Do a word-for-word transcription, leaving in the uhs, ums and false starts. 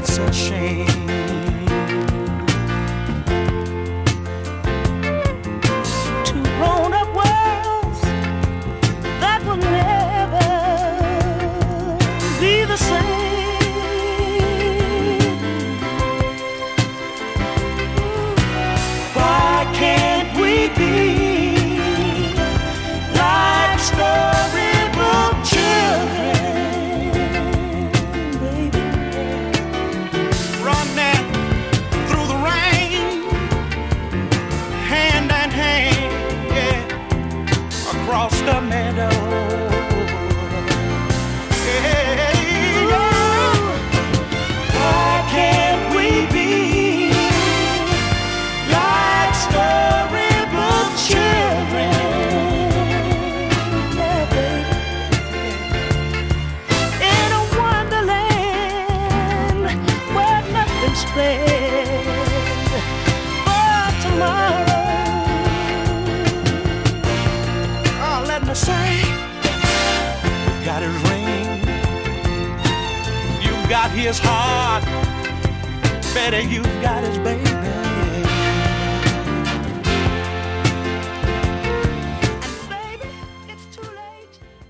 it's a shame. Two grown-up worlds that will never be the same. Why can't we be like storybook children, baby? Running through the rain, hand in hand, yeah, across the meadow. Got his ring, you got his heart, Betty, you got his baby.